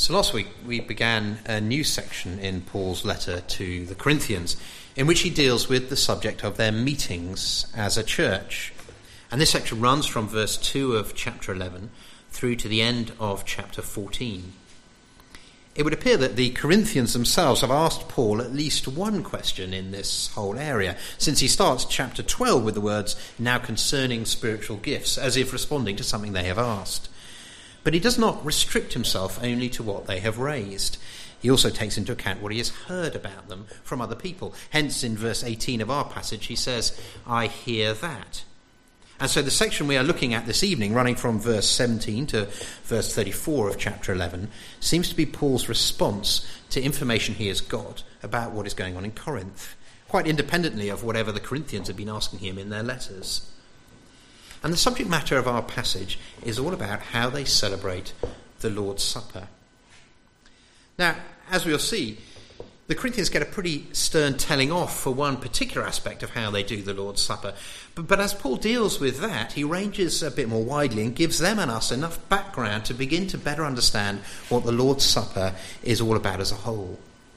So last week we began a new section in Paul's letter to the Corinthians in which he deals with the subject of their meetings as a church. And this section runs from verse 2 of chapter 11 through to the end of chapter 14. It would appear that the Corinthians themselves have asked Paul at least one question in this whole area, since he starts chapter 12 with the words, "now concerning spiritual gifts," as if responding to something they have asked. But he does not restrict himself only to what they have raised. He also takes into account what he has heard about them from other people. Hence, in verse 18 of our passage, he says, "I hear that." And so the section we are looking at this evening, running from verse 17 to verse 34 of chapter 11, seems to be Paul's response to information he has got about what is going on in Corinth, quite independently of whatever the Corinthians have been asking him in their letters. And the subject matter of our passage is all about how they celebrate the Lord's Supper. Now, as we'll see, the Corinthians get a pretty stern telling off for one particular aspect of how they do the Lord's Supper. But as Paul deals with that, he ranges a bit more widely and gives them and us enough background to begin to better understand what the Lord's Supper is all about as a whole.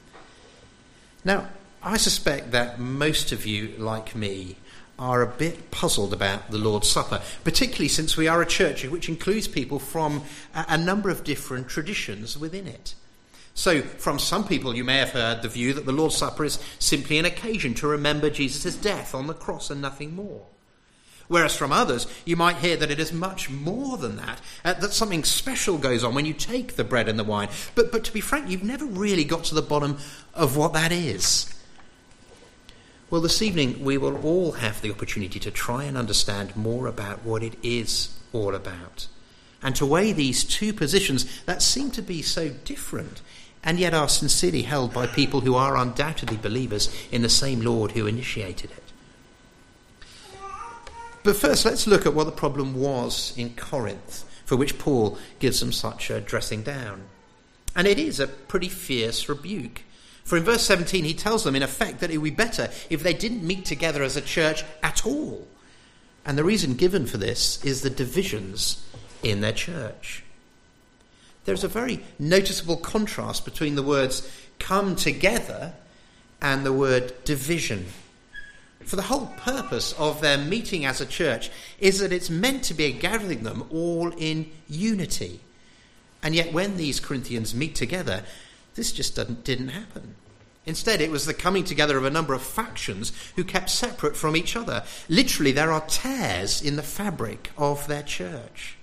Now, I suspect that most of you, like me, are a bit puzzled about the Lord's Supper, particularly since we are a church which includes people from a number of different traditions within it. So from some people you may have heard the view that the Lord's Supper is simply an occasion to remember Jesus' death on the cross and nothing more. Whereas from others you might hear that it is much more than that, that something special goes on when you take the bread and the wine. But to be frank, you've never really got to the bottom of what that is. Well, this evening we will all have the opportunity to try and understand more about what it is all about, and to weigh these two positions that seem to be so different and yet are sincerely held by people who are undoubtedly believers in the same Lord who initiated it. But first, let's look at what the problem was in Corinth, for which Paul gives them such a dressing down. And it is a pretty fierce rebuke. For in verse 17 he tells them in effect that it would be better if they didn't meet together as a church at all. And the reason given for this is the divisions in their church. There's a very noticeable contrast between the words "come together" and the word "division." For the whole purpose of their meeting as a church is that it's meant to be gathering them all in unity. And yet when these Corinthians meet together, this just didn't happen. Instead, it was the coming together of a number of factions who kept separate from each other. Literally, there are tears in the fabric of their church.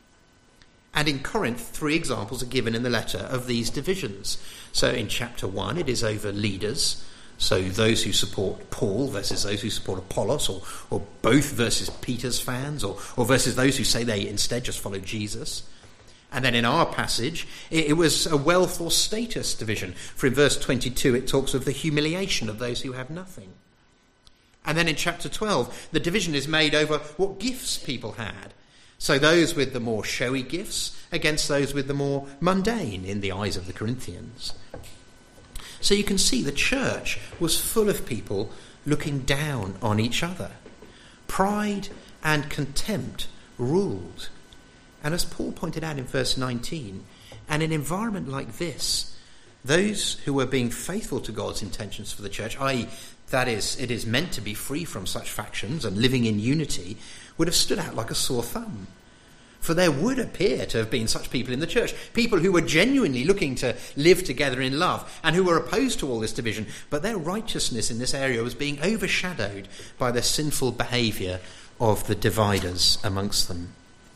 And in Corinth, 3 examples are given in the letter of these divisions. So in chapter 1, it is over leaders. So those who support Paul versus those who support Apollos, or both versus Peter's fans, or versus those who say they instead just follow Jesus. And then in our passage, it was a wealth or status division. For in verse 22, it talks of the humiliation of those who have nothing. And then in chapter 12, the division is made over what gifts people had. So those with the more showy gifts against those with the more mundane in the eyes of the Corinthians. So you can see the church was full of people looking down on each other. Pride and contempt ruled. And as Paul pointed out in verse 19, in an environment like this, those who were being faithful to God's intentions for the church, i.e., that is, it is meant to be free from such factions and living in unity, would have stood out like a sore thumb. For there would appear to have been such people in the church, people who were genuinely looking to live together in love and who were opposed to all this division, but their righteousness in this area was being overshadowed by the sinful behaviour of the dividers amongst them.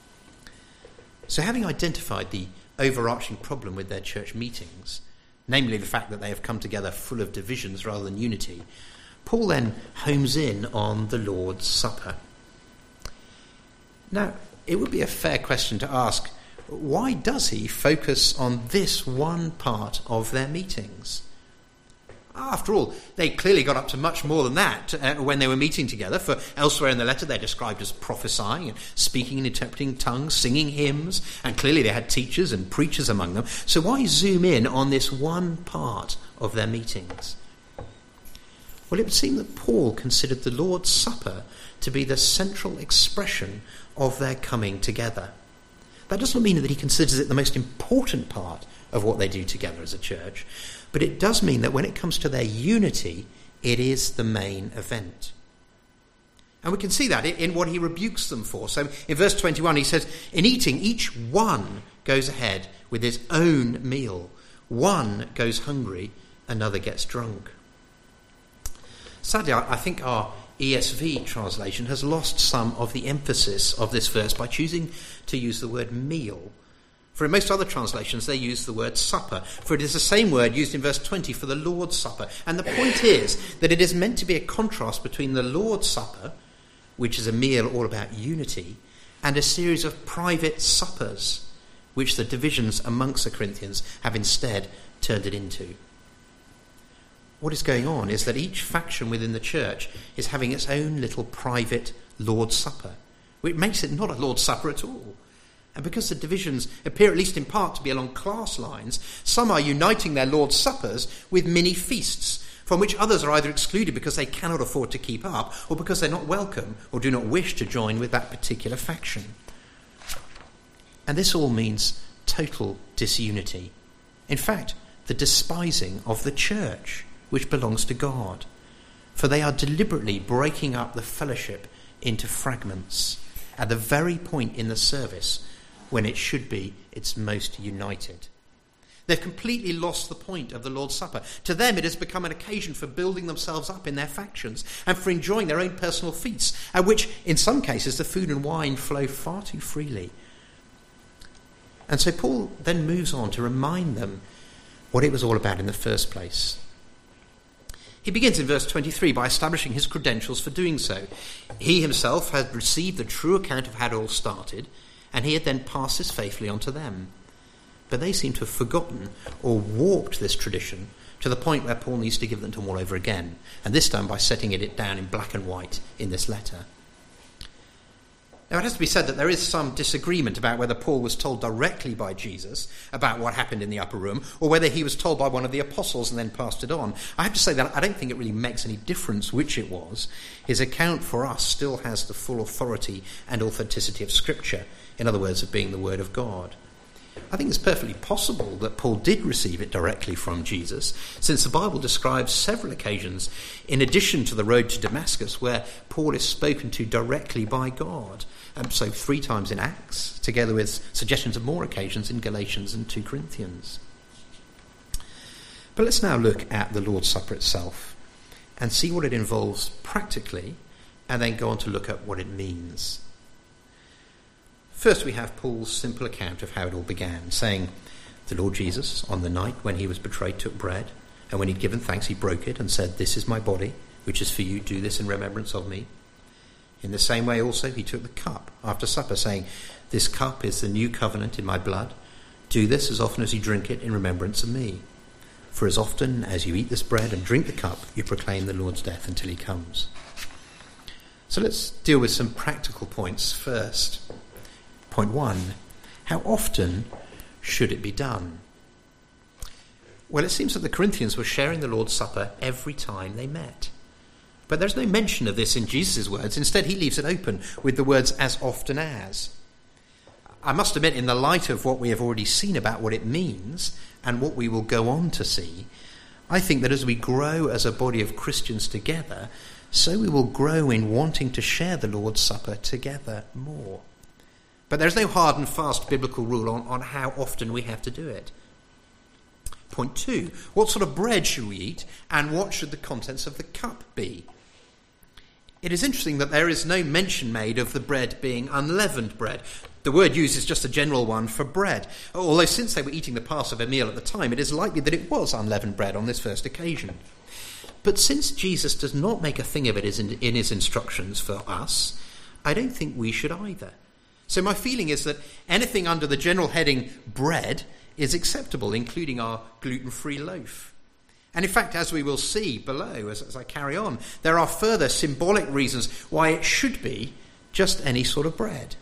So having identified the overarching problem with their church meetings, namely the fact that they have come together full of divisions rather than unity, Paul then homes in on the Lord's Supper. Now, it would be a fair question to ask, why does he focus on this one part of their meetings? After all, they clearly got up to much more than that when they were meeting together, for elsewhere in the letter they're described as prophesying and speaking and interpreting tongues, singing hymns, and clearly they had teachers and preachers among them. So why zoom in on this one part of their meetings? Well, it would seem that Paul considered the Lord's Supper to be the central expression of their coming together. That does not mean that he considers it the most important part of what they do together as a church. But it does mean that when it comes to their unity, it is the main event. And we can see that in what he rebukes them for. So in verse 21 he says, in eating, each one goes ahead with his own meal. One goes hungry, another gets drunk. Sadly, I think our ESV translation has lost some of the emphasis of this verse by choosing to use the word meal. For in most other translations they use the word supper, for it is the same word used in verse 20 for the Lord's Supper. And the point is that it is meant to be a contrast between the Lord's Supper, which is a meal all about unity, and a series of private suppers, which the divisions amongst the Corinthians have instead turned it into. What is going on is that each faction within the church is having its own little private Lord's Supper, which makes it not a Lord's Supper at all. And because the divisions appear, at least in part, to be along class lines, some are uniting their Lord's Suppers with mini feasts, from which others are either excluded because they cannot afford to keep up, or because they're not welcome or do not wish to join with that particular faction. And this all means total disunity. In fact, the despising of the church, which belongs to God. For they are deliberately breaking up the fellowship into fragments at the very point in the service when it should be its most united. They've completely lost the point of the Lord's Supper. To them it has become an occasion for building themselves up in their factions and for enjoying their own personal feasts, at which in some cases the food and wine flow far too freely. And so Paul then moves on to remind them what it was all about in the first place. He begins in verse 23 by establishing his credentials for doing so. He himself had received the true account of how it all started, and he had then passed this faithfully on to them. But they seem to have forgotten or warped this tradition to the point where Paul needs to give them to them all over again, and this time by setting it down in black and white in this letter. Now, it has to be said that there is some disagreement about whether Paul was told directly by Jesus about what happened in the upper room, or whether he was told by one of the apostles and then passed it on. I have to say that I don't think it really makes any difference which it was. His account for us still has the full authority and authenticity of Scripture, in other words, of being the Word of God. I think it's perfectly possible that Paul did receive it directly from Jesus, since the Bible describes several occasions, in addition to the road to Damascus, where Paul is spoken to directly by God. So 3 times in Acts, together with suggestions of more occasions in Galatians and 2 Corinthians. But let's now look at the Lord's Supper itself and see what it involves practically, and then go on to look at what it means. First, we have Paul's simple account of how it all began, saying, the Lord Jesus, on the night when he was betrayed, took bread, and when he'd given thanks, he broke it and said, "This is my body, which is for you. Do this in remembrance of me." In the same way also he took the cup after supper, saying, "This cup is the new covenant in my blood. Do this as often as you drink it in remembrance of me. For as often as you eat this bread and drink the cup, you proclaim the Lord's death until he comes." So let's deal with some practical points first. Point 1, how often should it be done? Well, it seems that the Corinthians were sharing the Lord's Supper every time they met. But there's no mention of this in Jesus' words. Instead, he leaves it open with the words, "as often as." I must admit, in the light of what we have already seen about what it means and what we will go on to see, I think that as we grow as a body of Christians together, so we will grow in wanting to share the Lord's Supper together more. But there's no hard and fast biblical rule on how often we have to do it. Point 2, what sort of bread should we eat, and what should the contents of the cup be? It is interesting that there is no mention made of the bread being unleavened bread. The word used is just a general one for bread, although since they were eating the Passover meal at the time, it is likely that it was unleavened bread on this first occasion. But since Jesus does not make a thing of it in his instructions for us, I don't think we should either. So my feeling is that anything under the general heading bread is acceptable, including our gluten-free loaf. And in fact, as we will see below as I carry on, there are further symbolic reasons why it should be just any sort of bread.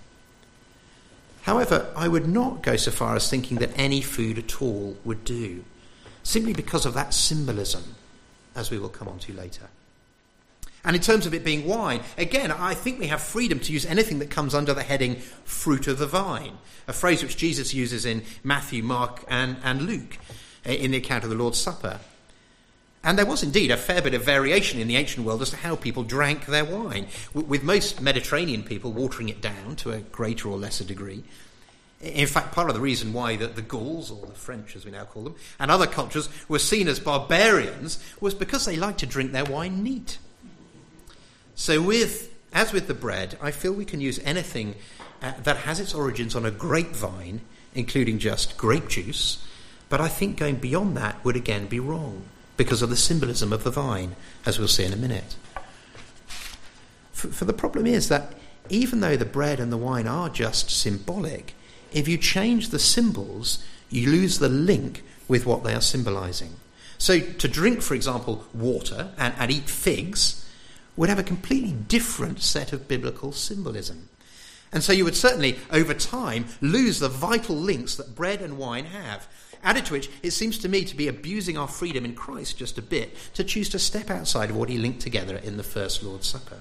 However, I would not go so far as thinking that any food at all would do, simply because of that symbolism, as we will come on to later. And in terms of it being wine, again, I think we have freedom to use anything that comes under the heading fruit of the vine, a phrase which Jesus uses in Matthew, Mark, and Luke in the account of the Lord's Supper. And there was indeed a fair bit of variation in the ancient world as to how people drank their wine, with most Mediterranean people watering it down to a greater or lesser degree. In fact, part of the reason why the Gauls, or the French as we now call them, and other cultures were seen as barbarians was because they liked to drink their wine neat. So as with the bread, I feel we can use anything that has its origins on a grapevine, including just grape juice, but I think going beyond that would again be wrong because of the symbolism of the vine, as we'll see in a minute. For the problem is that even though the bread and the wine are just symbolic, if you change the symbols, you lose the link with what they are symbolising. So to drink, for example, water and eat figs would have a completely different set of biblical symbolism. And so you would certainly, over time, lose the vital links that bread and wine have. Added to which, it seems to me to be abusing our freedom in Christ just a bit to choose to step outside of what he linked together in the first Lord's Supper.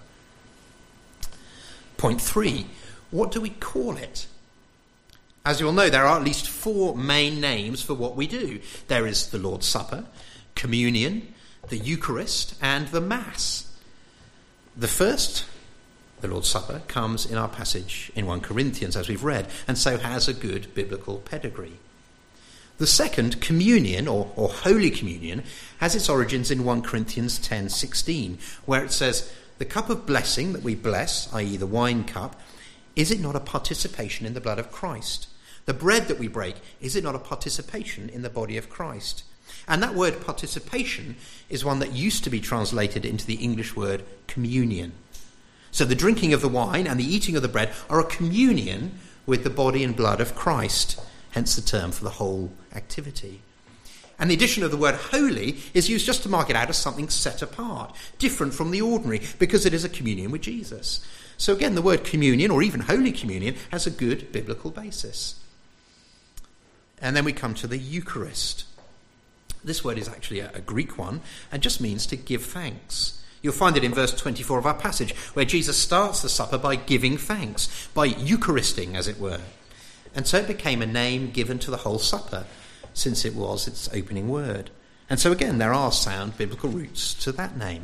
Point 3, what do we call it? As you all know, there are at least 4 main names for what we do. There is the Lord's Supper, communion, the Eucharist, and the Mass. The first, the Lord's Supper, comes in our passage in 1 Corinthians, as we've read, and so has a good biblical pedigree. The second, communion, or Holy Communion, has its origins in 1 Corinthians 10:16, where it says, "The cup of blessing that we bless, i.e. the wine cup, is it not a participation in the blood of Christ? The bread that we break, is it not a participation in the body of Christ?" And that word participation is one that used to be translated into the English word communion. So the drinking of the wine and the eating of the bread are a communion with the body and blood of Christ, hence the term for the whole activity. And the addition of the word holy is used just to mark it out as something set apart, different from the ordinary, because it is a communion with Jesus. So again, the word communion, or even Holy Communion, has a good biblical basis. And then we come to the Eucharist. This word is actually a Greek one and just means to give thanks. You'll find it in verse 24 of our passage, where Jesus starts the supper by giving thanks, by Eucharisting, as it were. And so it became a name given to the whole supper, since it was its opening word. And so again, there are sound biblical roots to that name.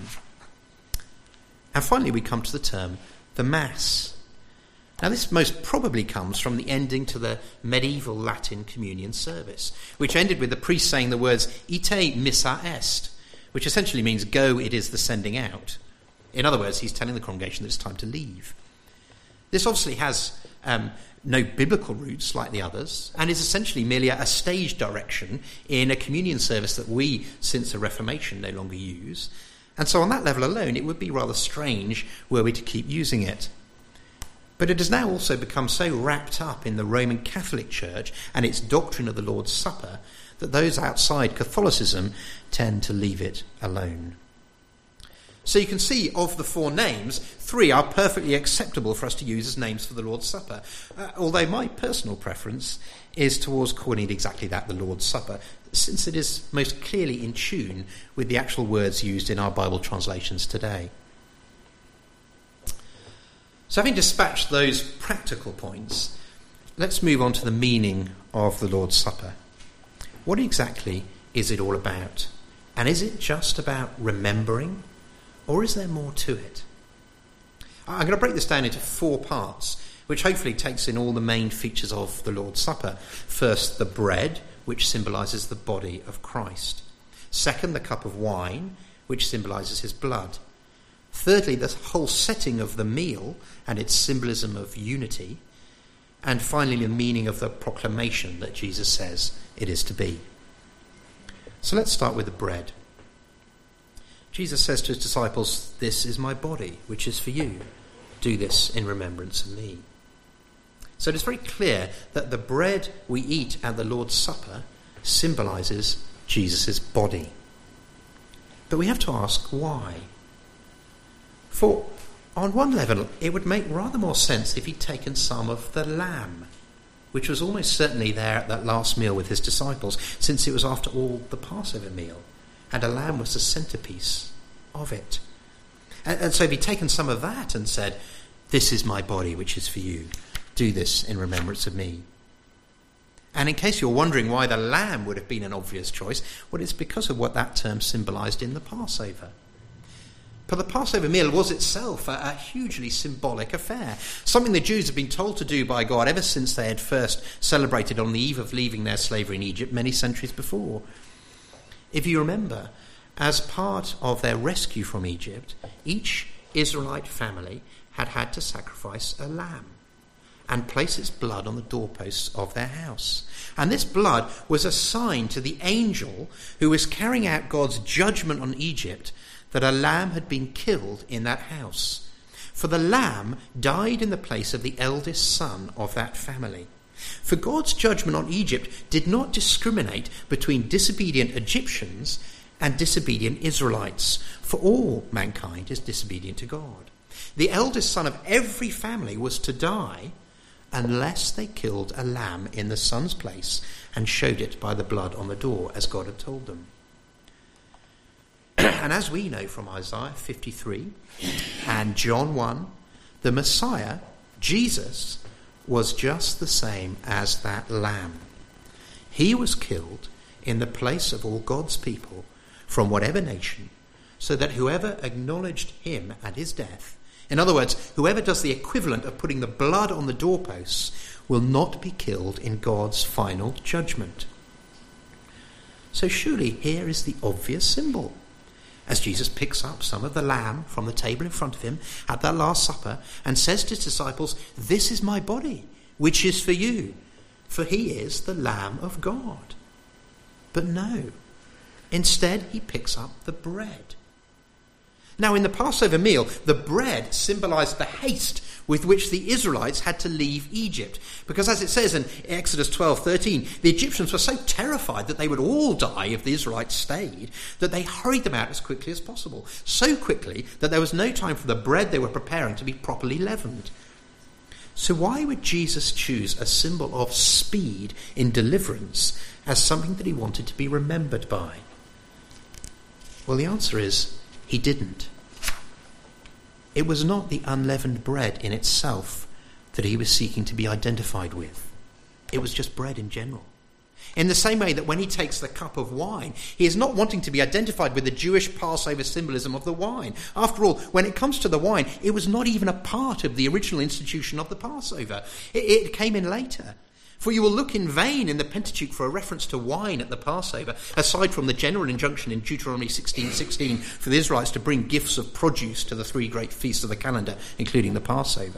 And finally, we come to the term the Mass. Now, this most probably comes from the ending to the medieval Latin communion service, which ended with the priest saying the words "Ite missa est," which essentially means "go, it is the sending out." In other words, he's telling the congregation that it's time to leave. This obviously has no biblical roots like the others, and is essentially merely a stage direction in a communion service that we, since the Reformation, no longer use. And so on that level alone, it would be rather strange were we to keep using it. But it has now also become so wrapped up in the Roman Catholic Church and its doctrine of the Lord's Supper that those outside Catholicism tend to leave it alone. So you can see, of the 4 names, 3 are perfectly acceptable for us to use as names for the Lord's Supper, although my personal preference is towards calling it exactly that, the Lord's Supper, since it is most clearly in tune with the actual words used in our Bible translations today. So having dispatched those practical points, let's move on to the meaning of the Lord's Supper. What exactly is it all about? And is it just about remembering, or is there more to it? I'm going to break this down into 4 parts, which hopefully takes in all the main features of the Lord's Supper. First, the bread, which symbolises the body of Christ. Second, the cup of wine, which symbolises his blood. Thirdly, the whole setting of the meal and its symbolism of unity. And finally, the meaning of the proclamation that Jesus says it is to be. So let's start with the bread. Jesus says to his disciples, "This is my body, which is for you. Do this in remembrance of me." So it is very clear that the bread we eat at the Lord's Supper symbolises Jesus' body. But we have to ask why. For on one level, it would make rather more sense if he'd taken some of the lamb, which was almost certainly there at that last meal with his disciples, since it was after all the Passover meal, and a lamb was the centrepiece of it. And so he'd taken some of that and said, this is my body, which is for you. Do this in remembrance of me. And in case you're wondering why the lamb would have been an obvious choice, well, it's because of what that term symbolised in the Passover. But the Passover meal was itself a hugely symbolic affair, something the Jews had been told to do by God ever since they had first celebrated on the eve of leaving their slavery in Egypt many centuries before. If you remember, as part of their rescue from Egypt, each Israelite family had had to sacrifice a lamb and place its blood on the doorposts of their house. And this blood was a sign to the angel who was carrying out God's judgment on Egypt that a lamb had been killed in that house. For the lamb died in the place of the eldest son of that family. For God's judgment on Egypt did not discriminate between disobedient Egyptians and disobedient Israelites, for all mankind is disobedient to God. The eldest son of every family was to die unless they killed a lamb in the son's place and showed it by the blood on the door, as God had told them. And as we know from Isaiah 53 and John 1, the Messiah, Jesus, was just the same as that lamb. He was killed in the place of all God's people from whatever nation, so that whoever acknowledged him at his death, in other words, whoever does the equivalent of putting the blood on the doorposts, will not be killed in God's final judgment. So surely here is the obvious symbol. As Jesus picks up some of the lamb from the table in front of him at that Last Supper and says to his disciples, this is my body, which is for you, for he is the Lamb of God. But no, instead he picks up the bread. Now, in the Passover meal, the bread symbolised the haste with which the Israelites had to leave Egypt. Because as it says in Exodus 12:13, the Egyptians were so terrified that they would all die if the Israelites stayed, that they hurried them out as quickly as possible. So quickly that there was no time for the bread they were preparing to be properly leavened. So why would Jesus choose a symbol of speed in deliverance as something that he wanted to be remembered by? Well, the answer is he didn't. It was not the unleavened bread in itself that he was seeking to be identified with. It was just bread in general. In the same way that when he takes the cup of wine, he is not wanting to be identified with the Jewish Passover symbolism of the wine. After all, when it comes to the wine, it was not even a part of the original institution of the Passover. It came in later. For you will look in vain in the Pentateuch for a reference to wine at the Passover, aside from the general injunction in Deuteronomy 16:16 for the Israelites to bring gifts of produce to the three great feasts of the calendar, including the Passover.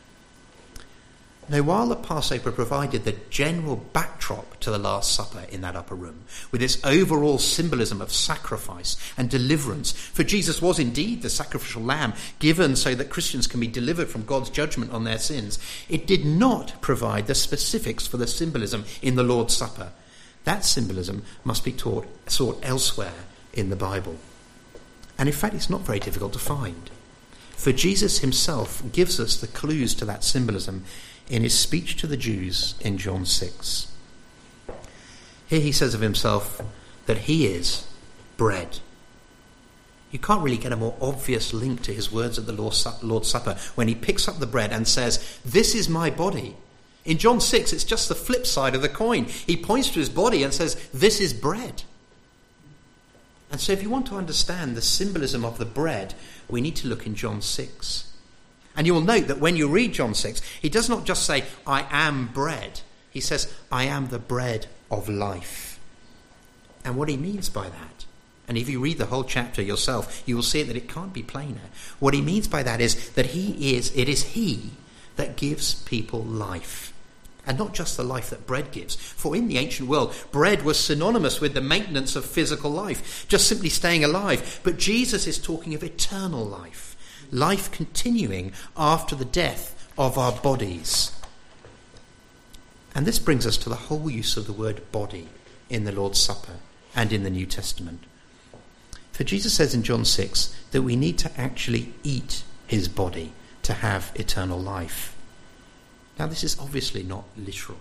Now, while the Passover provided the general backdrop to the Last Supper in that upper room, with its overall symbolism of sacrifice and deliverance, for Jesus was indeed the sacrificial lamb given so that Christians can be delivered from God's judgment on their sins, it did not provide the specifics for the symbolism in the Lord's Supper. That symbolism must be sought elsewhere in the Bible. And in fact, it's not very difficult to find. For Jesus himself gives us the clues to that symbolism in his speech to the Jews in John 6. Here he says of himself that he is bread. You can't really get a more obvious link to his words at the Lord's Supper when he picks up the bread and says, this is my body. In John 6, it's just the flip side of the coin. He points to his body and says, this is bread. And so if you want to understand the symbolism of the bread, we need to look in John 6. And you will note that when you read John 6, he does not just say, I am bread. He says, I am the bread of life. And what he means by that, and if you read the whole chapter yourself, you will see that it can't be plainer. What he means by that is that it is he that gives people life. And not just the life that bread gives. For in the ancient world, bread was synonymous with the maintenance of physical life, just simply staying alive. But Jesus is talking of eternal life. Life continuing after the death of our bodies. And this brings us to the whole use of the word body in the Lord's Supper and in the New Testament. For Jesus says in John 6 that we need to actually eat his body to have eternal life. Now, this is obviously not literal.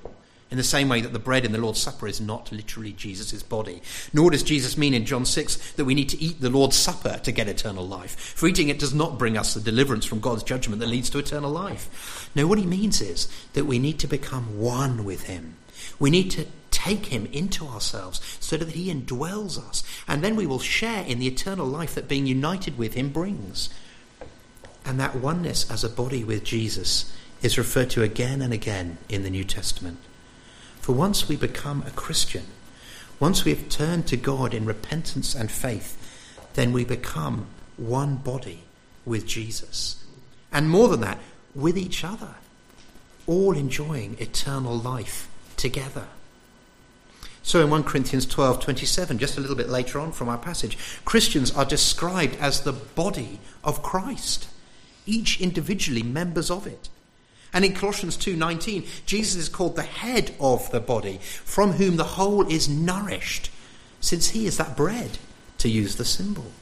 in the same way that the bread in the Lord's Supper is not literally Jesus' body. Nor does Jesus mean in John 6 that we need to eat the Lord's Supper to get eternal life. For eating it does not bring us the deliverance from God's judgment that leads to eternal life. No, what he means is that we need to become one with him. We need to take him into ourselves so that he indwells us. And then we will share in the eternal life that being united with him brings. And that oneness as a body with Jesus is referred to again and again in the New Testament. For once we become a Christian, once we have turned to God in repentance and faith, then we become one body with Jesus. And more than that, with each other, all enjoying eternal life together. So in 1 Corinthians 12:27, just a little bit later on from our passage, Christians are described as the body of Christ, each individually members of it. And in Colossians 2:19, Jesus is called the head of the body, from whom the whole is nourished, since he is that bread, to use the symbol.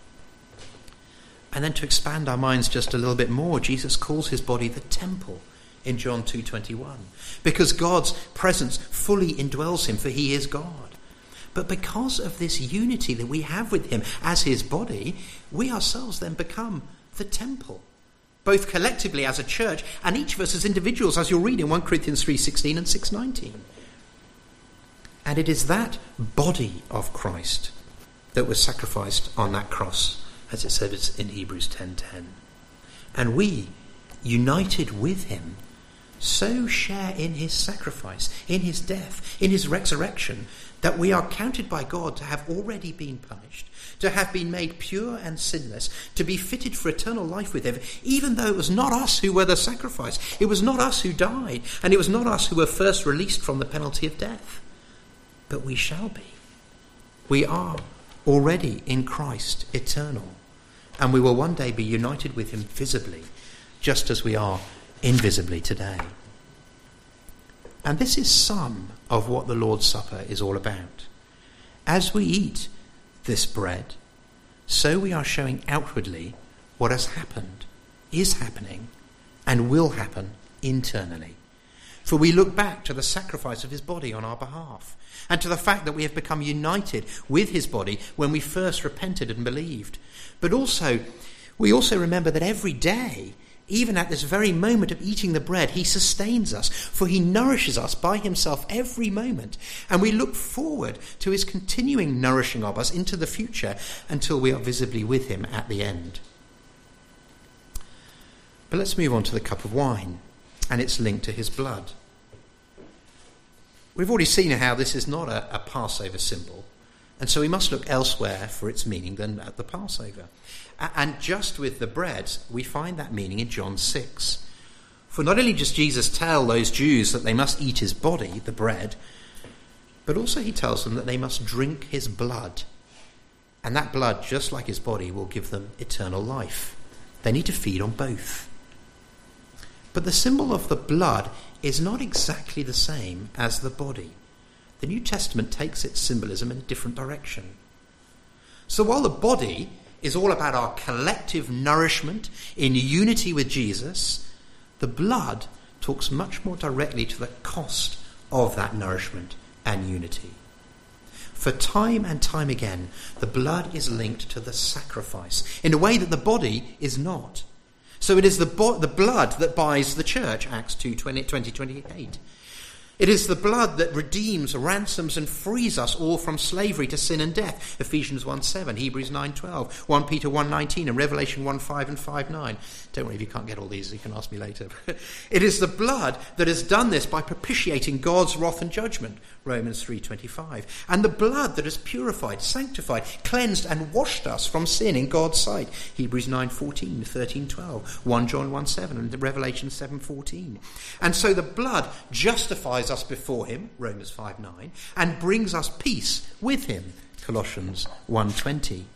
And then to expand our minds just a little bit more, Jesus calls his body the temple in John 2:21, because God's presence fully indwells him, for he is God. But because of this unity that we have with him as his body, we ourselves then become the temple, both collectively as a church and each of us as individuals, as you'll read in 1 Corinthians 3:16 and 6:19. And it is that body of Christ that was sacrificed on that cross, as it says in Hebrews 10:10. And we, united with him, so share in his sacrifice, in his death, in his resurrection, that we are counted by God to have already been punished, to have been made pure and sinless, to be fitted for eternal life with him, even though it was not us who were the sacrifice. It was not us who died, and it was not us who were first released from the penalty of death. But we shall be. We are already in Christ eternal, and we will one day be united with him visibly, just as we are invisibly today. And this is some of what the Lord's Supper is all about. As we eat this bread, so we are showing outwardly what has happened, is happening, and will happen internally. For we look back to the sacrifice of his body on our behalf, and to the fact that we have become united with his body when we first repented and believed. But we also remember that every day, even at this very moment of eating the bread, he sustains us, for he nourishes us by himself every moment. And we look forward to his continuing nourishing of us into the future until we are visibly with him at the end. But let's move on to the cup of wine and its link to his blood. We've already seen how this is not a Passover symbol, and so we must look elsewhere for its meaning than at the Passover. And just with the bread, we find that meaning in John 6. For not only does Jesus tell those Jews that they must eat his body, the bread, but also he tells them that they must drink his blood. And that blood, just like his body, will give them eternal life. They need to feed on both. But the symbol of the blood is not exactly the same as the body. The New Testament takes its symbolism in a different direction. So while the body is all about our collective nourishment in unity with Jesus, the blood talks much more directly to the cost of that nourishment and unity. For time and time again, the blood is linked to the sacrifice in a way that the body is not. So it is the blood that buys the church, Acts 2:20-28. It is the blood that redeems, ransoms and frees us all from slavery to sin and death, Ephesians 1:7, Hebrews 9:12, 1 Peter 1:19 and Revelation 1:5 and 5:9. Don't worry if you can't get all these, you can ask me later. It is the blood that has done this by propitiating God's wrath and judgment, Romans 3:25. And the blood that has purified, sanctified, cleansed and washed us from sin in God's sight, Hebrews 9:14, 13:12, 1 John 1:7 and Revelation 7:14. And so the blood justifies us before him, Romans 5:9, and brings us peace with him, Colossians 1:20.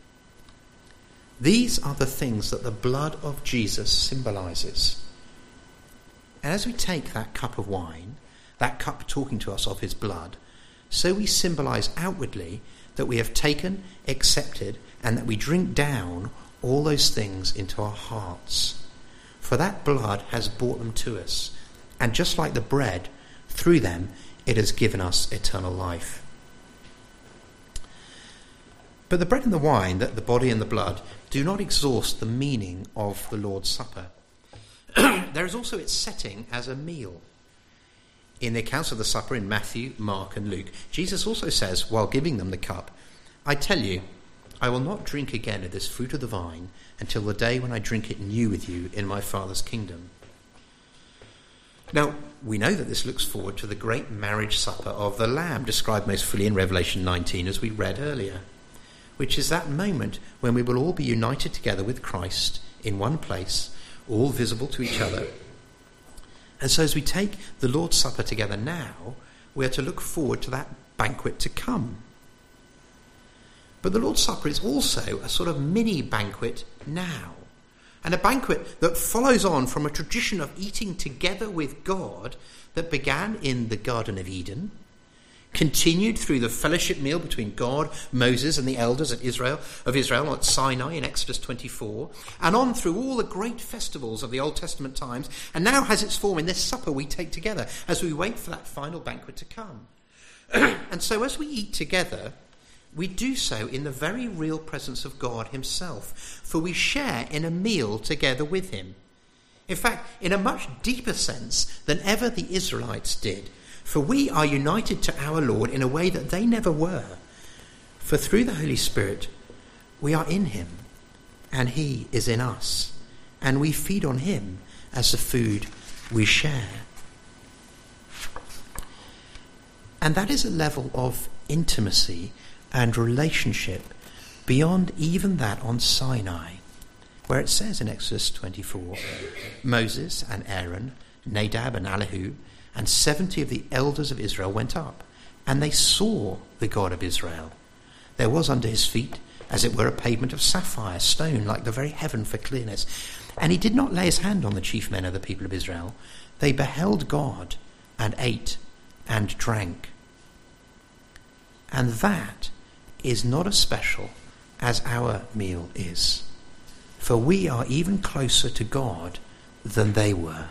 These are the things that the blood of Jesus symbolizes. And as we take that cup of wine, that cup talking to us of his blood, so we symbolize outwardly that we have taken, accepted, and that we drink down all those things into our hearts. For that blood has brought them to us. And just like the bread, Through them, it has given us eternal life. But the bread and the wine, the body and the blood, do not exhaust the meaning of the Lord's Supper. There is also its setting as a meal. In the accounts of the supper in Matthew, Mark and Luke, Jesus also says, while giving them the cup, "I tell you, I will not drink again of this fruit of the vine until the day when I drink it new with you in my Father's kingdom." Now, we know that this looks forward to the great marriage supper of the Lamb, described most fully in Revelation 19, as we read earlier, which is that moment when we will all be united together with Christ in one place, all visible to each other. And so as we take the Lord's Supper together now, we are to look forward to that banquet to come. But the Lord's Supper is also a sort of mini banquet now, and a banquet that follows on from a tradition of eating together with God that began in the Garden of Eden, continued through the fellowship meal between God, Moses and the elders of Israel at Sinai in Exodus 24, and on through all the great festivals of the Old Testament times, and now has its form in this supper we take together as we wait for that final banquet to come. And so as we eat together, we do so in the very real presence of God himself, for we share in a meal together with him. In fact, in a much deeper sense than ever the Israelites did, for we are united to our Lord in a way that they never were. For through the Holy Spirit, we are in him, and he is in us, and we feed on him as the food we share. And that is a level of intimacy and relationship beyond even that on Sinai, where it says in Exodus 24, Moses and Aaron, Nadab and Abihu, and 70 of the elders of Israel went up, and they saw the God of Israel. There was under his feet, as it were, a pavement of sapphire stone, like the very heaven for clearness. And he did not lay his hand on the chief men of the people of Israel. They beheld God and ate and drank. And that is not as special as our meal is, for we are even closer to God than they were.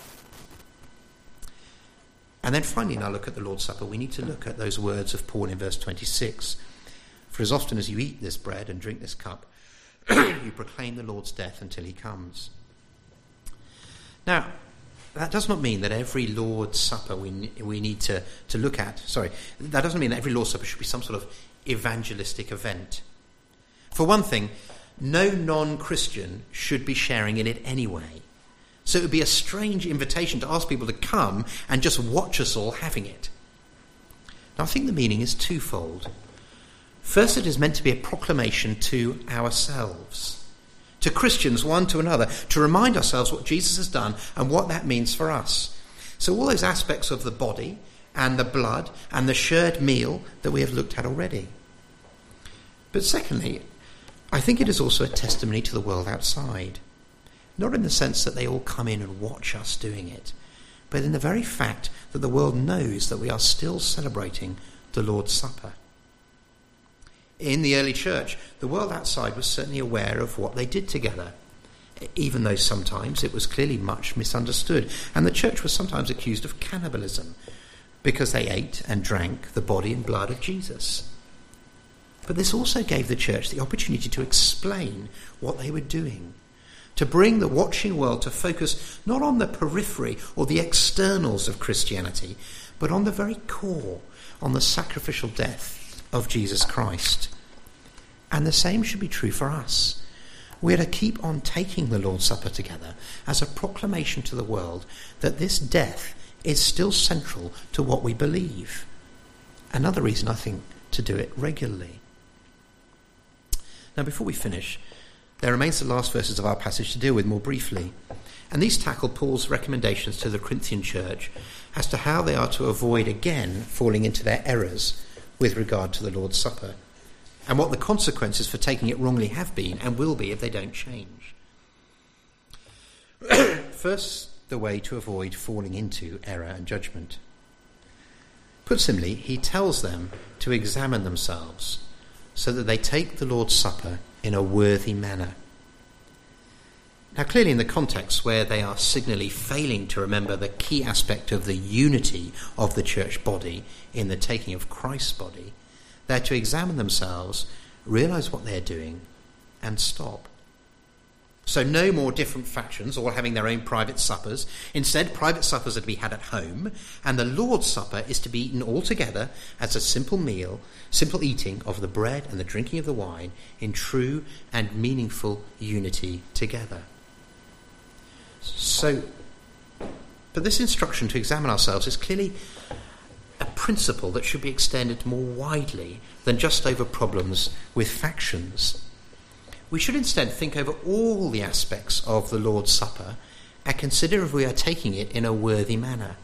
And then finally, in our look at the Lord's Supper, we need to look at those words of Paul in verse 26. For as often as you eat this bread and drink this cup, you proclaim the Lord's death until he comes. Now, that does not mean that every Lord's Supper we need to look at. That doesn't mean that every Lord's Supper should be some sort of evangelistic event. For one thing, no non-Christian should be sharing in it anyway. So it would be a strange invitation to ask people to come and just watch us all having it. Now, I think the meaning is twofold. First, it is meant to be a proclamation to ourselves, to Christians, one to another, to remind ourselves what Jesus has done and what that means for us. So all those aspects of the body and the blood and the shared meal that we have looked at already. But secondly, I think it is also a testimony to the world outside. Not in the sense that they all come in and watch us doing it, but in the very fact that the world knows that we are still celebrating the Lord's Supper. In the early church, the world outside was certainly aware of what they did together, even though sometimes it was clearly much misunderstood, and the church was sometimes accused of cannibalism because they ate and drank the body and blood of Jesus. But this also gave the church the opportunity to explain what they were doing, to bring the watching world to focus not on the periphery or the externals of Christianity, but on the very core, on the sacrificial death of Jesus Christ. And the same should be true for us. We are to keep on taking the Lord's Supper together as a proclamation to the world that this death is still central to what we believe. Another reason, I think, to do it regularly. Now, before we finish, there remains the last verses of our passage to deal with more briefly. And these tackle Paul's recommendations to the Corinthian church as to how they are to avoid again falling into their errors with regard to the Lord's Supper, and what the consequences for taking it wrongly have been and will be if they don't change. First, the way to avoid falling into error and judgment. Put simply, he tells them to examine themselves so that they take the Lord's Supper in a worthy manner. Now, clearly in the context where they are signally failing to remember the key aspect of the unity of the church body in the taking of Christ's body, they're to examine themselves, realise what they're doing, and stop. So no more different factions all having their own private suppers. Instead, private suppers are to be had at home, and the Lord's Supper is to be eaten all together as a simple meal, simple eating of the bread and the drinking of the wine in true and meaningful unity together. But this instruction to examine ourselves is clearly a principle that should be extended more widely than just over problems with factions. We should instead think over all the aspects of the Lord's Supper and consider if we are taking it in a worthy manner.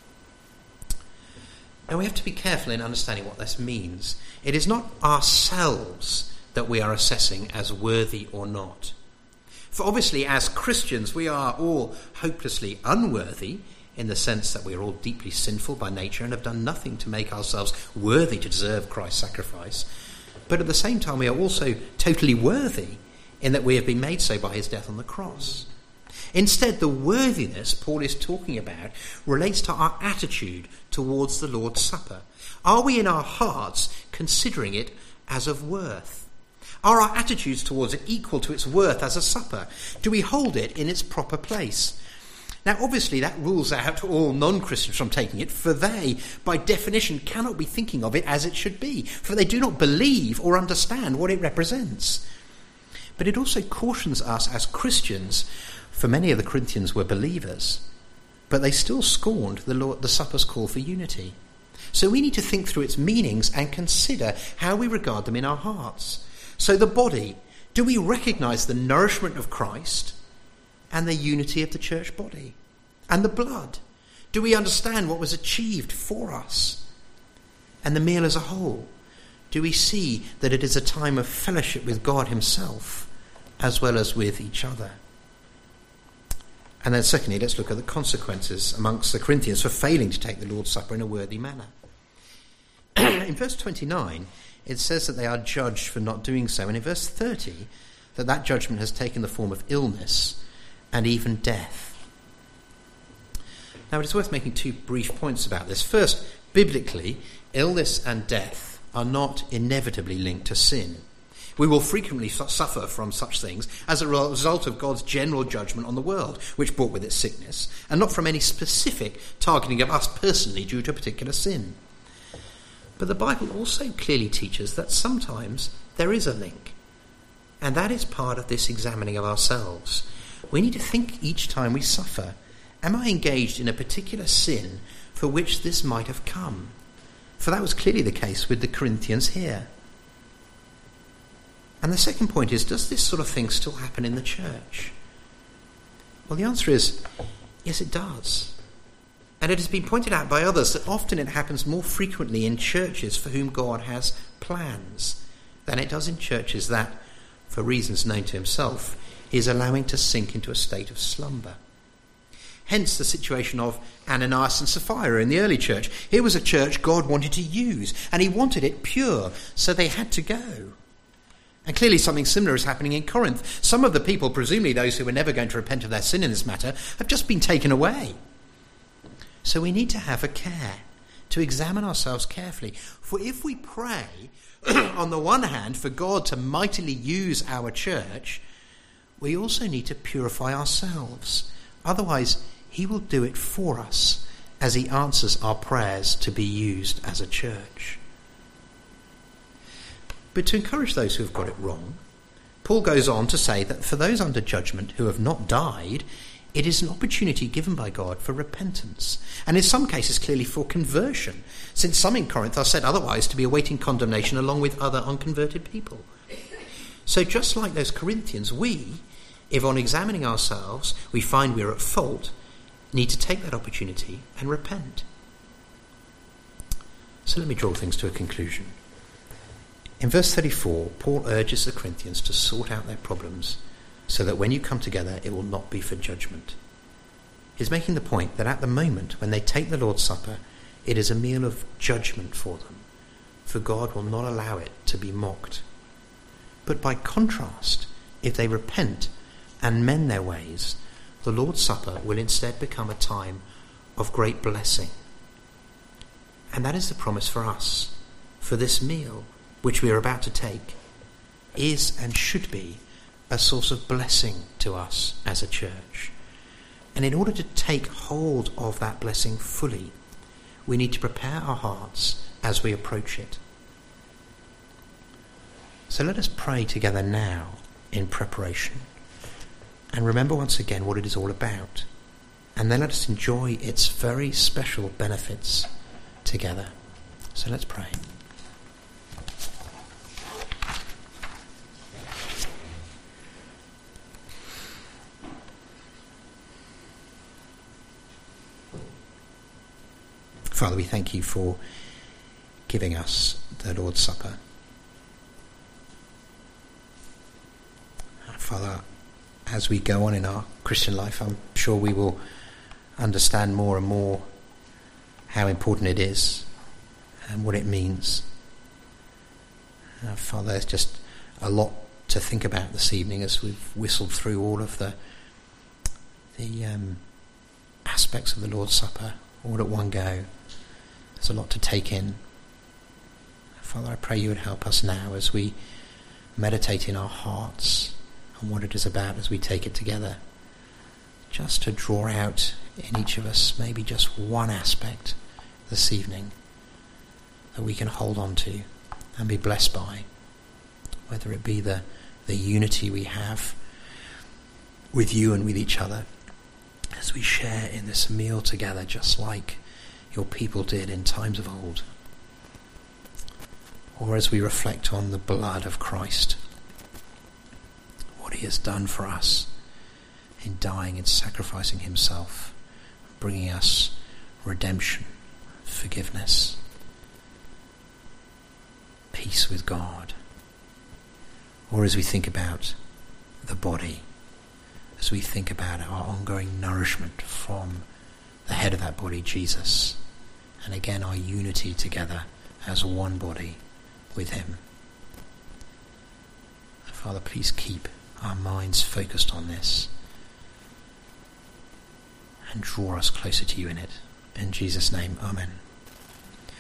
Now we have to be careful in understanding what this means. It is not ourselves that we are assessing as worthy or not. For obviously as Christians we are all hopelessly unworthy in the sense that we are all deeply sinful by nature and have done nothing to make ourselves worthy to deserve Christ's sacrifice. But at the same time, we are also totally worthy in that we have been made so by his death on the cross. Instead, the worthiness Paul is talking about relates to our attitude towards the Lord's Supper. Are we in our hearts considering it as of worth? Are our attitudes towards it equal to its worth as a supper? Do we hold it in its proper place? Now, obviously, that rules out all non-Christians from taking it, for they, by definition, cannot be thinking of it as it should be, for they do not believe or understand what it represents. But it also cautions us as Christians, for many of the Corinthians were believers, but they still scorned the supper's call for unity. So we need to think through its meanings and consider how we regard them in our hearts. So the body, do we recognise the nourishment of Christ and the unity of the church body? And the blood, do we understand what was achieved for us? And the meal as a whole, do we see that it is a time of fellowship with God himself as well as with each other? And then secondly, let's look at the consequences amongst the Corinthians for failing to take the Lord's Supper in a worthy manner. In verse 29, it says that they are judged for not doing so. And in verse 30, that judgment has taken the form of illness and even death. Now, it is worth making two brief points about this. First, biblically, illness and death are not inevitably linked to sin. We will frequently suffer from such things as a result of God's general judgment on the world, which brought with it sickness, and not from any specific targeting of us personally due to a particular sin. But the Bible also clearly teaches that sometimes there is a link, and that is part of this examining of ourselves. We need to think each time we suffer, am I engaged in a particular sin for which this might have come? For that was clearly the case with the Corinthians here. And the second point is, does this sort of thing still happen in the church? Well, the answer is, yes, it does. And it has been pointed out by others that often it happens more frequently in churches for whom God has plans than it does in churches that, for reasons known to himself, he is allowing to sink into a state of slumber. Hence the situation of Ananias and Sapphira in the early church. Here was a church God wanted to use, and he wanted it pure, so they had to go. And clearly something similar is happening in Corinth. Some of the people, presumably those who were never going to repent of their sin in this matter, have just been taken away. So we need to have a care, to examine ourselves carefully. For if we pray, on the one hand, for God to mightily use our church, we also need to purify ourselves. Otherwise, he will do it for us as he answers our prayers to be used as a church. But to encourage those who have got it wrong, Paul goes on to say that for those under judgment who have not died, it is an opportunity given by God for repentance, and in some cases clearly for conversion, since some in Corinth are said otherwise to be awaiting condemnation along with other unconverted people. So just like those Corinthians, we, if on examining ourselves we find we're at fault, need to take that opportunity and repent. So let me draw things to a conclusion. In verse 34, Paul urges the Corinthians to sort out their problems so that when you come together it will not be for judgment. He's making the point that at the moment when they take the Lord's Supper, it is a meal of judgment for them, for God will not allow it to be mocked. But by contrast, if they repent, and mend their ways, the Lord's Supper will instead become a time of great blessing. And that is the promise for us. For this meal, which we are about to take, is and should be a source of blessing to us as a church. And in order to take hold of that blessing fully, we need to prepare our hearts as we approach it. So let us pray together now in preparation, and remember once again what it is all about. And then let us enjoy its very special benefits together. So let's pray. Father, we thank you for giving us the Lord's Supper. Father, as we go on in our Christian life, I'm sure we will understand more and more how important it is and what it means. Father, there's just a lot to think about this evening as we've whistled through all of the aspects of the Lord's Supper all at one go. There's a lot to take in. Father, I pray you would help us now as we meditate in our hearts on what it is about as we take it together, just to draw out in each of us maybe just one aspect this evening that we can hold on to and be blessed by, whether it be the unity we have with you and with each other as we share in this meal together, just like your people did in times of old, or as we reflect on the blood of Christ, what he has done for us in dying and sacrificing himself, bringing us redemption, forgiveness, peace with God. Or as we think about the body, as we think about our ongoing nourishment from the head of that body, Jesus, and again our unity together as one body with him. Father, please keep our minds focused on this and draw us closer to you in it. In Jesus' name, amen.